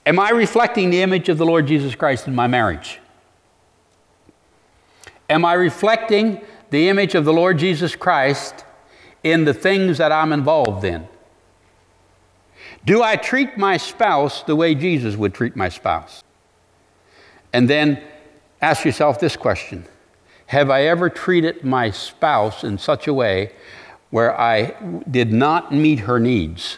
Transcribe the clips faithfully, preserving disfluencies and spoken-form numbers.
Am I reflecting the image of the Lord Jesus Christ in my marriage? Am I reflecting the image of the Lord Jesus Christ in the things that I'm involved in? Do I treat my spouse the way Jesus would treat my spouse? And then ask yourself this question. Have I ever treated my spouse in such a way where I did not meet her needs?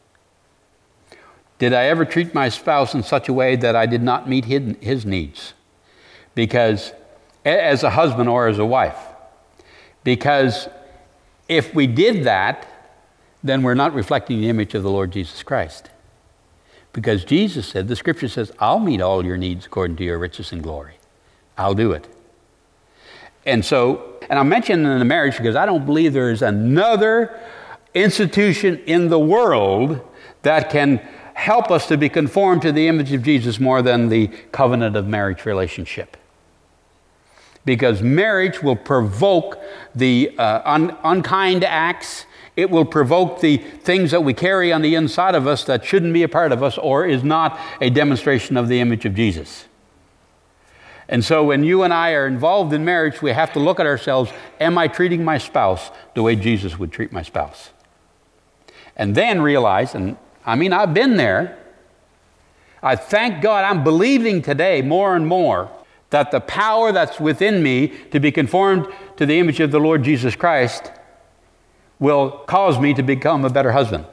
Did I ever treat my spouse in such a way that I did not meet his, his needs? Because, as a husband or as a wife, because if we did that, then we're not reflecting the image of the Lord Jesus Christ. Because Jesus said, the Scripture says, I'll meet all your needs according to your riches and glory. I'll do it. And so, and I'm mentioning in the marriage because I don't believe there is another institution in the world that can help us to be conformed to the image of Jesus more than the covenant of marriage relationship. Because marriage will provoke the uh, un- unkind acts. It will provoke the things that we carry on the inside of us that shouldn't be a part of us or is not a demonstration of the image of Jesus. And so when you and I are involved in marriage, we have to look at ourselves, am I treating my spouse the way Jesus would treat my spouse? And then realize, and I mean, I've been there. I thank God I'm believing today more and more that the power that's within me to be conformed to the image of the Lord Jesus Christ will cause me to become a better husband.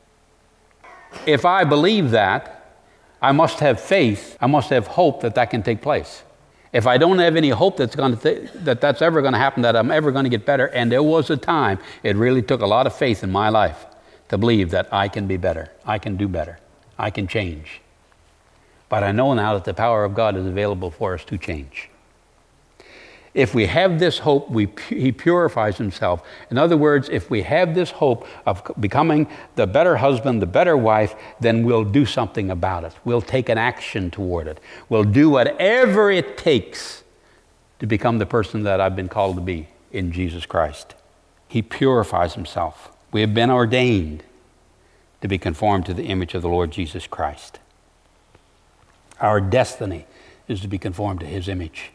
If I believe that, I must have faith, I must have hope that that can take place. If I don't have any hope that's going to th- that that's ever going to happen, that I'm ever going to get better, and there was a time, it really took a lot of faith in my life to believe that I can be better, I can do better, I can change. But I know now that the power of God is available for us to change. If we have this hope, we, he purifies himself. In other words, if we have this hope of becoming the better husband, the better wife, then we'll do something about it. We'll take an action toward it. We'll do whatever it takes to become the person that I've been called to be in Jesus Christ. He purifies himself. We have been ordained to be conformed to the image of the Lord Jesus Christ. Our destiny is to be conformed to his image.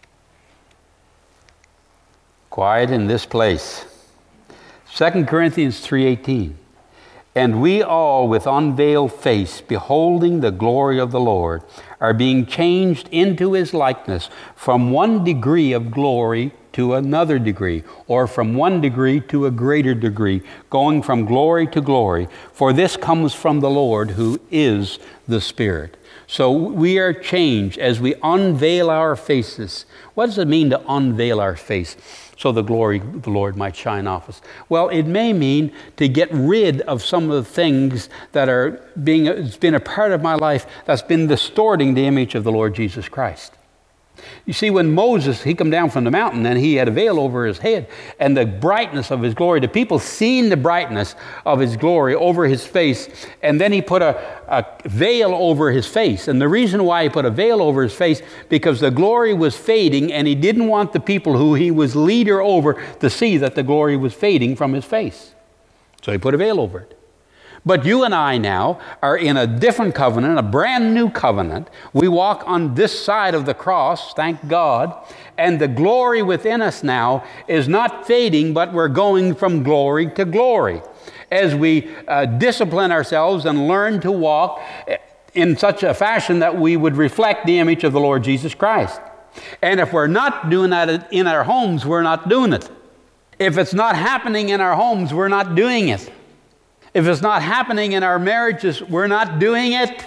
Quiet in this place. Second Corinthians three eighteen. And we all with unveiled face, beholding the glory of the Lord, are being changed into his likeness from one degree of glory to another degree, or from one degree to a greater degree, going from glory to glory. For this comes from the Lord, who is the Spirit. So we are changed as we unveil our faces. What does it mean to unveil our face? So the glory of the Lord might shine off us. Well, it may mean to get rid of some of the things that are being, it's been a part of my life that's been distorting the image of the Lord Jesus Christ. You see, when Moses, he come down from the mountain and he had a veil over his head, and the brightness of his glory, the people seen the brightness of his glory over his face, and then he put a, a veil over his face. And the reason why he put a veil over his face, because the glory was fading, and he didn't want the people who he was leader over to see that the glory was fading from his face. So he put a veil over it. But you and I now are in a different covenant, a brand new covenant. We walk on this side of the cross, thank God, and the glory within us now is not fading, but we're going from glory to glory as we uh, discipline ourselves and learn to walk in such a fashion that we would reflect the image of the Lord Jesus Christ. And if we're not doing that in our homes, we're not doing it. If it's not happening in our homes, we're not doing it. If it's not happening in our marriages, we're not doing it.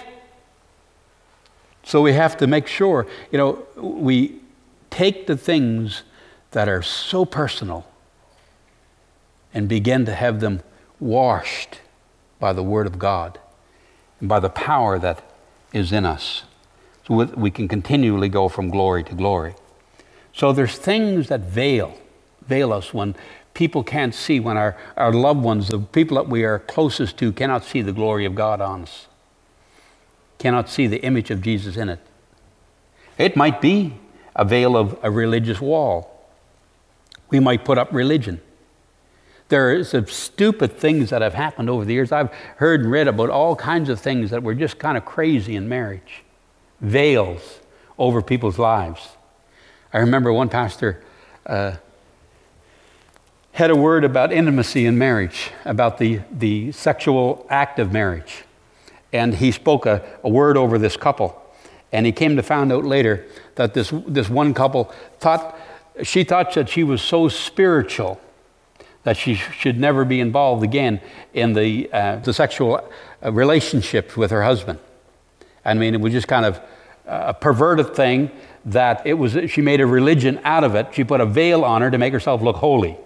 So we have to make sure, you know, we take the things that are so personal and begin to have them washed by the Word of God and by the power that is in us. So we can continually go from glory to glory. So there's things that veil, veil us when people can't see, when our, our loved ones, the people that we are closest to, cannot see the glory of God on us, cannot see the image of Jesus in it. It might be a veil of a religious wall. We might put up religion. There are some stupid things that have happened over the years. I've heard and read about all kinds of things that were just kind of crazy in marriage. Veils over people's lives. I remember one pastor uh, had a word about intimacy in marriage, about the, the sexual act of marriage. And he spoke a, a word over this couple. And he came to find out later that this, this one couple thought, she thought that she was so spiritual that she should never be involved again in the, uh, the sexual uh, relationship with her husband. I mean, it was just kind of a perverted thing that it was, she made a religion out of it. She put a veil on her to make herself look holy.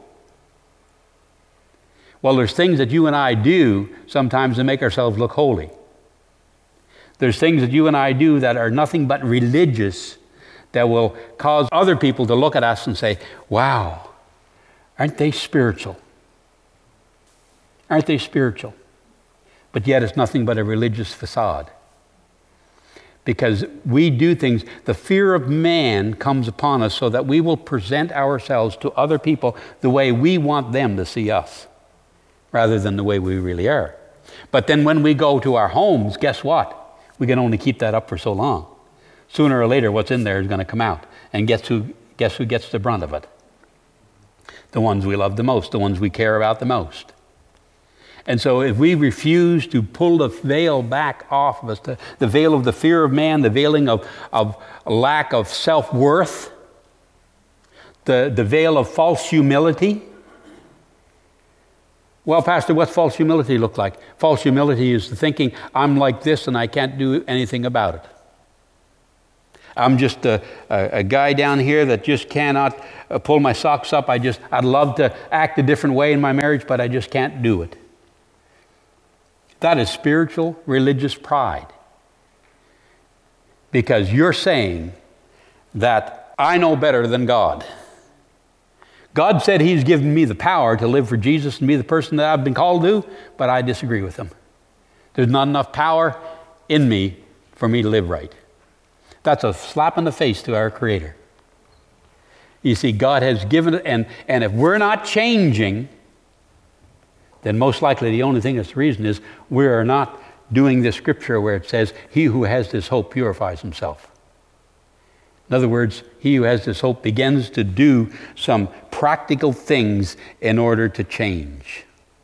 Well, there's things that you and I do sometimes to make ourselves look holy. There's things that you and I do that are nothing but religious that will cause other people to look at us and say, wow, aren't they spiritual? Aren't they spiritual? But yet it's nothing but a religious facade. Because we do things, the fear of man comes upon us so that we will present ourselves to other people the way we want them to see us, rather than the way we really are. But then when we go to our homes, guess what? We can only keep that up for so long. Sooner or later, what's in there is going to come out. And guess who, guess who gets the brunt of it? The ones we love the most, the ones we care about the most. And so if we refuse to pull the veil back off of us, the, the veil of the fear of man, the veiling of, of lack of self-worth, the, the veil of false humility. Well, Pastor, what's false humility look like? False humility is the thinking, I'm like this and I can't do anything about it. I'm just a, a, a guy down here that just cannot uh, pull my socks up. I just, I'd love to act a different way in my marriage, but I just can't do it. That is spiritual, religious pride. Because you're saying that I know better than God. God said He's given me the power to live for Jesus and be the person that I've been called to, but I disagree with Him. There's not enough power in me for me to live right. That's a slap in the face to our Creator. You see, God has given it, and, and if we're not changing, then most likely the only thing that's the reason is we are not doing this scripture where it says, he who has this hope purifies himself. In other words, he who has this hope begins to do some practical things in order to change.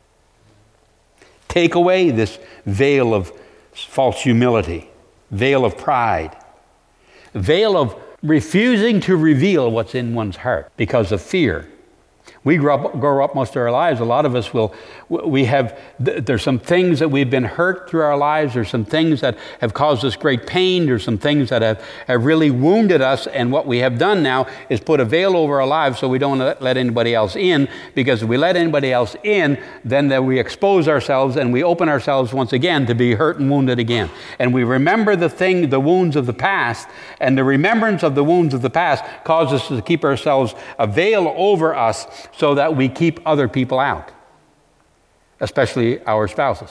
Take away this veil of false humility, veil of pride, veil of refusing to reveal what's in one's heart because of fear. We grow up, grow up most of our lives. A lot of us will, we have, there's some things that we've been hurt through our lives. There's some things that have caused us great pain. There's some things that have, have really wounded us. And what we have done now is put a veil over our lives so we don't let, let anybody else in. Because if we let anybody else in, then, then we expose ourselves and we open ourselves once again to be hurt and wounded again. And we remember the thing, the wounds of the past. And the remembrance of the wounds of the past causes us to keep ourselves, a veil over us, so that we keep other people out, especially our spouses.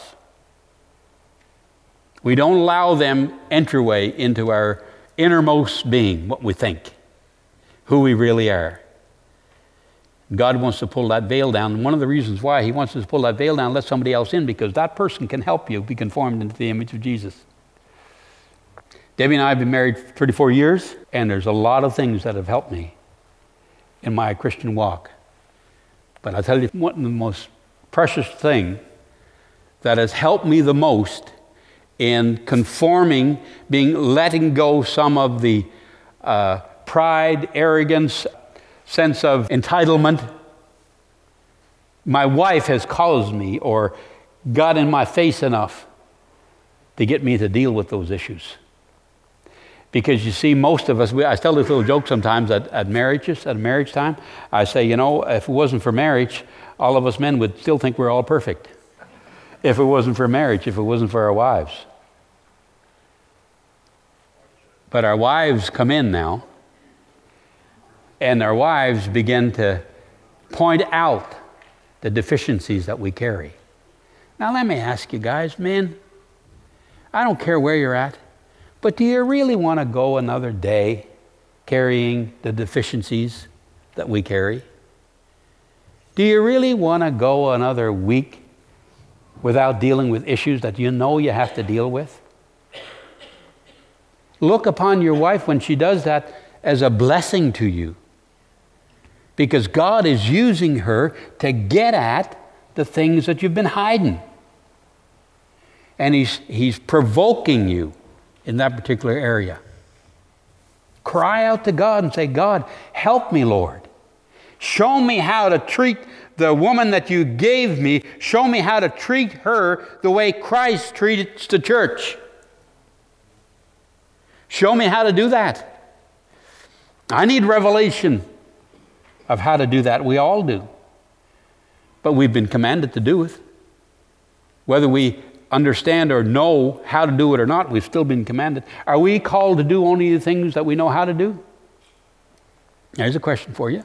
We don't allow them entryway into our innermost being, what we think, who we really are. God wants to pull that veil down. And one of the reasons why He wants us to pull that veil down, let somebody else in, because that person can help you be conformed into the image of Jesus. Debbie and I have been married for thirty-four years, and there's a lot of things that have helped me in my Christian walk. But I'll tell you, one of the most precious thing that has helped me the most in conforming, being letting go some of the uh, pride, arrogance, sense of entitlement. My wife has caused me or got in my face enough to get me to deal with those issues. Because you see, most of us, we, I tell this little joke sometimes at, at marriages, at marriage time. I say, you know, if it wasn't for marriage, all of us men would still think we're all perfect. If it wasn't for marriage, if it wasn't for our wives. But our wives come in now, and our wives begin to point out the deficiencies that we carry. Now let me ask you guys, men, I don't care where you're at, but do you really want to go another day carrying the deficiencies that we carry? Do you really want to go another week without dealing with issues that you know you have to deal with? Look upon your wife when she does that as a blessing to you, because God is using her to get at the things that you've been hiding. And he's, he's provoking you in that particular area. Cry out to God and say, God, help me, Lord. Show me how to treat the woman that you gave me. Show me how to treat her the way Christ treats the church. Show me how to do that. I need revelation of how to do that. We all do. But we've been commanded to do it. Whether we understand or know how to do it or not, we've still been commanded. Are we called to do only the things that we know how to do? There's a question for you.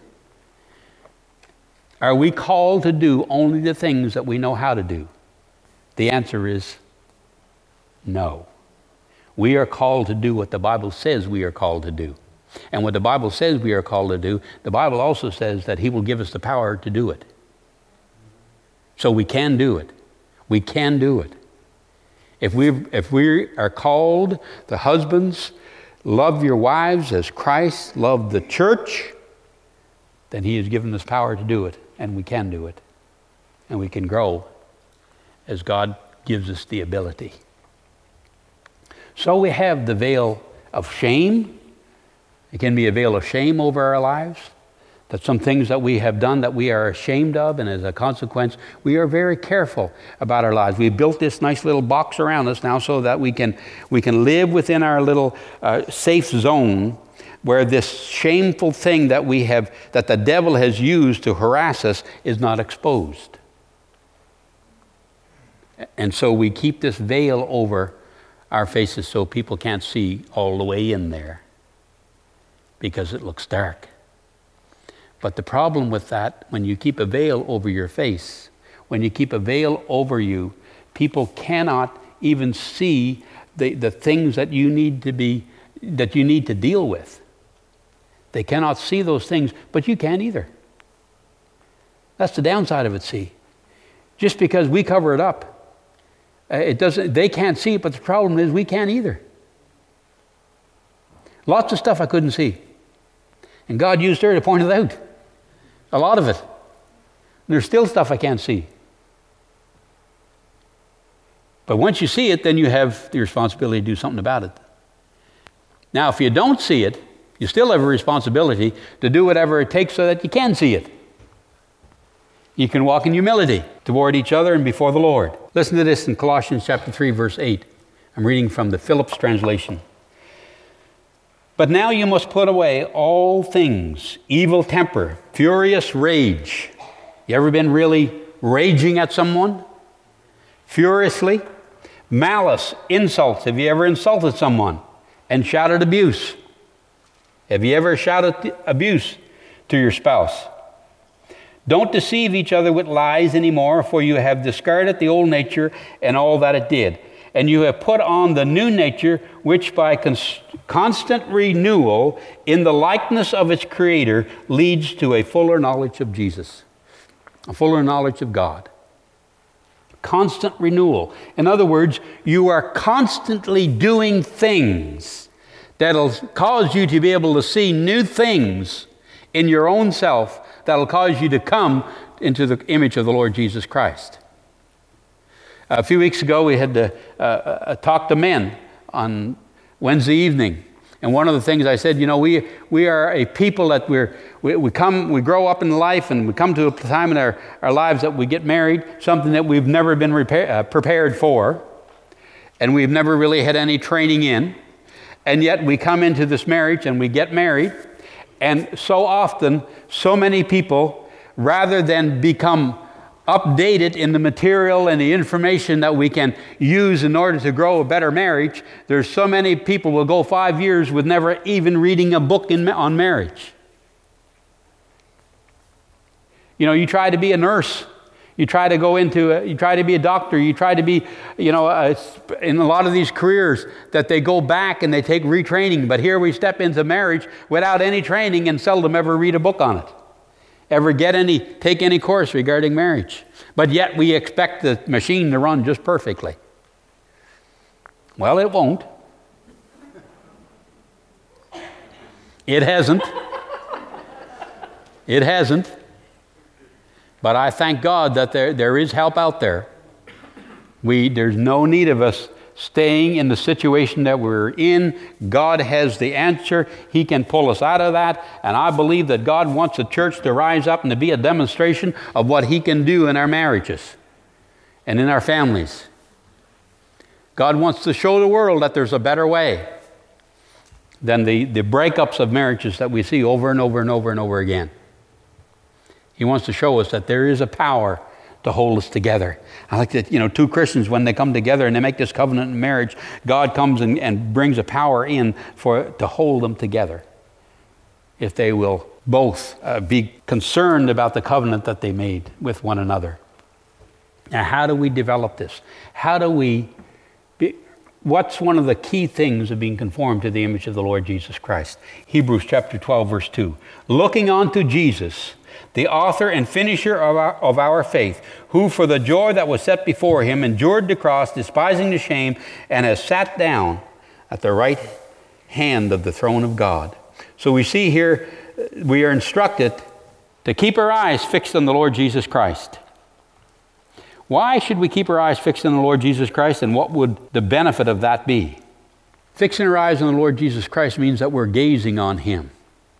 Are we called to do only the things that we know how to do? The answer is no. We are called to do what the Bible says we are called to do. And what the Bible says we are called to do, the Bible also says that He will give us the power to do it. So we can do it. We can do it. If we if we are called, the husbands, love your wives as Christ loved the church, then He has given us power to do it, and we can do it. And we can grow as God gives us the ability. So we have the veil of shame. It can be a veil of shame over our lives. That some things that we have done that we are ashamed of, and as a consequence, we are very careful about our lives. We've built this nice little box around us now so that we can, we can live within our little uh, safe zone where this shameful thing that we have, that the devil has used to harass us is not exposed. And so we keep this veil over our faces so people can't see all the way in there because it looks dark. But the problem with that, when you keep a veil over your face, when you keep a veil over you, people cannot even see the, the things that you need to be, that you need to deal with. They cannot see those things, but you can't either. That's the downside of it, see. Just because we cover it up, uh, it doesn't, they can't see it, but the problem is we can't either. Lots of stuff I couldn't see. And God used her to point it out. A lot of it. And there's still stuff I can't see. But once you see it, then you have the responsibility to do something about it. Now, if you don't see it, you still have a responsibility to do whatever it takes so that you can see it. You can walk in humility toward each other and before the Lord. Listen to this in Colossians chapter three, verse eight. I'm reading from the Phillips translation. But now you must put away all things, evil temper, furious rage. You ever been really raging at someone? Furiously? Malice, insults. Have you ever insulted someone and shouted abuse? Have you ever shouted abuse to your spouse? Don't deceive each other with lies anymore, for you have discarded the old nature and all that it did. And you have put on the new nature, which by cons- constant renewal in the likeness of its Creator leads to a fuller knowledge of Jesus, a fuller knowledge of God. Constant renewal. In other words, you are constantly doing things that'll cause you to be able to see new things in your own self that'll cause you to come into the image of the Lord Jesus Christ. A few weeks ago, we had to uh, uh, talk to men on Wednesday evening. And one of the things I said, you know, we we are a people that we're, we, we come, we grow up in life, and we come to a time in our, our lives that we get married, something that we've never been repair, uh, prepared for, and we've never really had any training in. And yet we come into this marriage and we get married. And so often, so many people, rather than become updated in the material and the information that we can use in order to grow a better marriage, there's so many people will go five years with never even reading a book in, on marriage. You know, you try to be a nurse, you try to go into, a, you try to be a doctor, you try to be, you know, a, in a lot of these careers that they go back and they take retraining, but here we step into marriage without any training and seldom ever read a book on it. ever get any, take any course regarding marriage. But yet we expect the machine to run just perfectly. Well, it won't. It hasn't. It hasn't. But I thank God that there, there is help out there. We, there's no need of us staying in the situation that we're in. God has the answer. He can pull us out of that. And I believe that God wants the church to rise up and to be a demonstration of what He can do in our marriages and in our families. God wants to show the world that there's a better way than the, the breakups of marriages that we see over and over and over and over again. He wants to show us that there is a power to hold us together. I like that, you know, two Christians, when they come together and they make this covenant in marriage, God comes and, and brings a power in for to hold them together. If they will both uh, be concerned about the covenant that they made with one another. Now, how do we develop this? How do we, be, what's one of the key things of being conformed to the image of the Lord Jesus Christ? Hebrews chapter twelve, verse two. Looking on to Jesus, the author and finisher of our, of our faith, who for the joy that was set before Him endured the cross, despising the shame, and has sat down at the right hand of the throne of God. So we see here, we are instructed to keep our eyes fixed on the Lord Jesus Christ. Why should we keep our eyes fixed on the Lord Jesus Christ, and what would the benefit of that be? Fixing our eyes on the Lord Jesus Christ means that we're gazing on Him.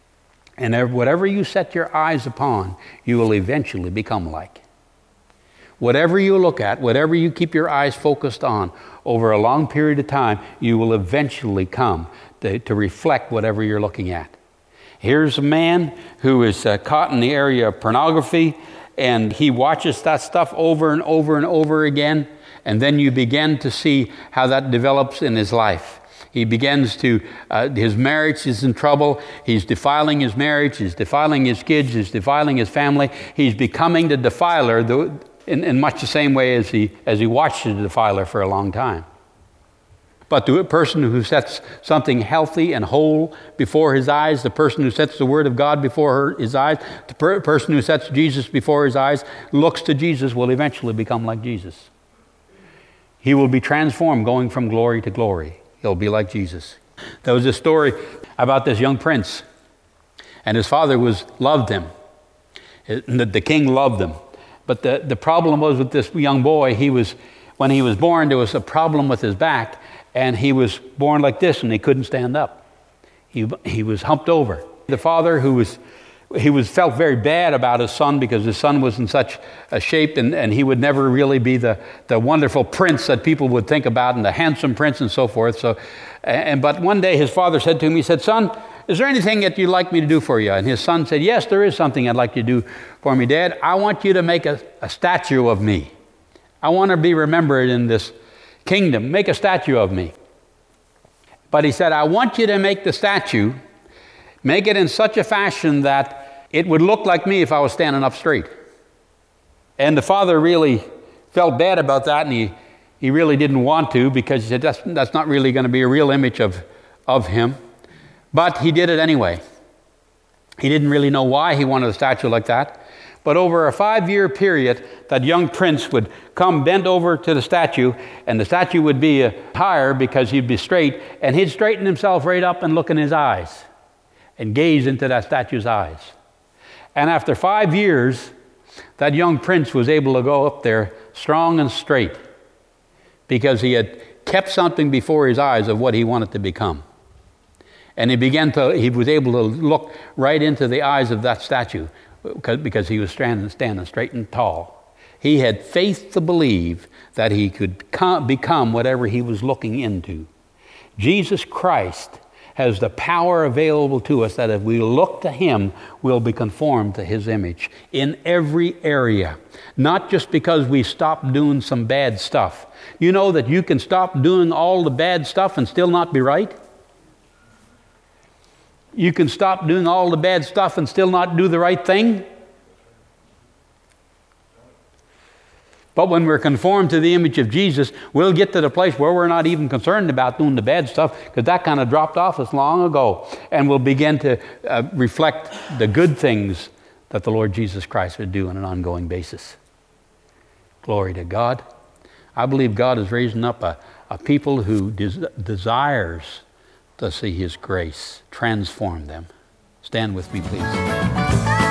And whatever you set your eyes upon, you will eventually become like. Whatever you look at, whatever you keep your eyes focused on over a long period of time, you will eventually come to, to reflect whatever you're looking at. Here's a man who is uh, caught in the area of pornography, and he watches that stuff over and over and over again, and then you begin to see how that develops in his life. He begins to, uh, his marriage is in trouble. He's defiling his marriage. He's defiling his kids. He's defiling his family. He's becoming the defiler the, in, in much the same way as he, as he watched the defiler for a long time. But the person who sets something healthy and whole before his eyes, the person who sets the Word of God before her, his eyes, the per- person who sets Jesus before his eyes, looks to Jesus, will eventually become like Jesus. He will be transformed, going from glory to glory. He'll be like Jesus. There was a story about this young prince, and his father was loved him. The, the king loved him. But the, the problem was with this young boy, he was, when he was born, there was a problem with his back, and he was born like this, and he couldn't stand up. He, he was humped over. The father, who was, he was felt very bad about his son because his son was in such a shape, and, and he would never really be the, the wonderful prince that people would think about, and the handsome prince and so forth. So, and but one day his father said to him, he said, "Son, is there anything that you'd like me to do for you?" And his son said, "Yes, there is something I'd like you to do for me, Dad. I want you to make a, a statue of me. I want to be remembered in this kingdom. Make a statue of me." But he said, "I want you to make the statue, make it in such a fashion that it would look like me if I was standing up straight." And the father really felt bad about that, and he, he really didn't want to, because he said, that's, that's not really going to be a real image of, of him. But he did it anyway. He didn't really know why he wanted a statue like that. But over a five-year period, that young prince would come bent over to the statue, and the statue would be uh, higher because he'd be straight, and he'd straighten himself right up and look in his eyes and gaze into that statue's eyes. And after five years, that young prince was able to go up there strong and straight because he had kept something before his eyes of what he wanted to become. And he began to, he was able to look right into the eyes of that statue because he was standing, standing straight and tall. He had faith to believe that he could come, become whatever he was looking into. Jesus Christ has the power available to us that if we look to Him, we'll be conformed to His image in every area. Not just because we stop doing some bad stuff. You know that you can stop doing all the bad stuff and still not be right? You can stop doing all the bad stuff and still not do the right thing? But when we're conformed to the image of Jesus, we'll get to the place where we're not even concerned about doing the bad stuff, because that kind of dropped off us long ago. And we'll begin to uh, reflect the good things that the Lord Jesus Christ would do on an ongoing basis. Glory to God. I believe God is raising up a, a people who des- desires to see His grace transform them. Stand with me, please.